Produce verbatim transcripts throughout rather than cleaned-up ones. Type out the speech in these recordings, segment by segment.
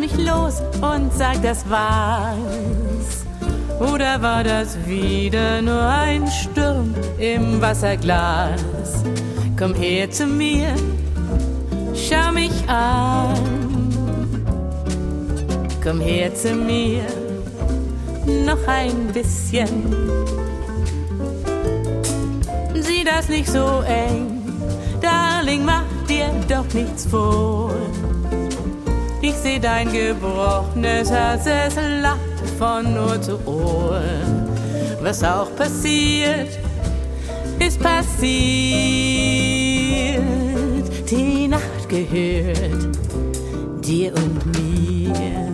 mich los und sag, das war's. Oder war das wieder nur ein Sturm im Wasserglas? Komm her zu mir, schau mich an. Komm her zu mir, noch ein bisschen. Sieh das nicht so eng, Darling, mach dir doch nichts vor. Ich seh dein gebrochenes Herz, es lacht von Ohr zu Ohr. Was auch passiert, ist passiert. Die Nacht gehört dir und mir.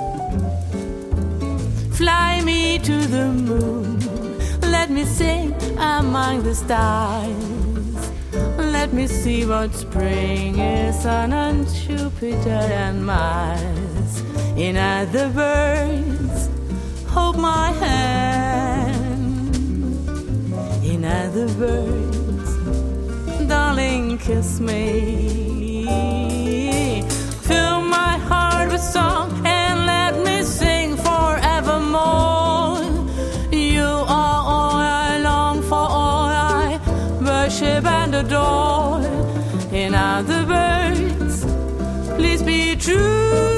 Fly me to the moon, let me sing among the stars. Let me see what spring is on Jupiter and Mars. In other words, hold my hand. In other words, darling, kiss me. Fill my heart with song and let me sing forevermore. You are all I long for, all I worship and adore. In other words, please be true.